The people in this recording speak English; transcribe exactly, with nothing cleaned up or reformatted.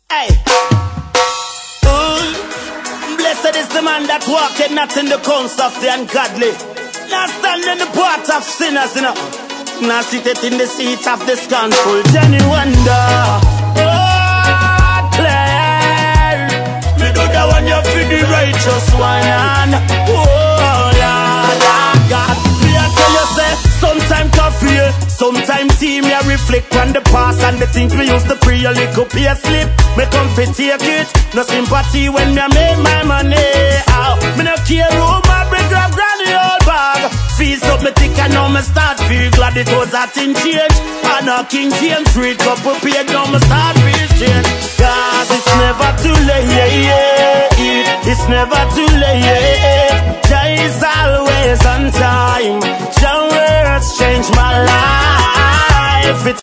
Hey. Ooh. Blessed is the man that walketh not in the counsel of the ungodly, not stand in the path of sinners, you know, not sitteth in the seat of the scornful. Jenny wonder, oh, Claire, me do the one you for the righteous one. Oh, Lord, God, me I tell you say, sometimes coffee, sometimes see me I reflect on the past and the things we used to pre a little pay slip. Me come fi take it, no sympathy when me make my money. Ow, me no care who my big grab granny old bag. Fees up me thick and now me start feel glad it was a thing change. And a King James read couple paid now me start feel change. Cause it's never too late, it's never too late. Jah is always on time. Jah words change my life. It's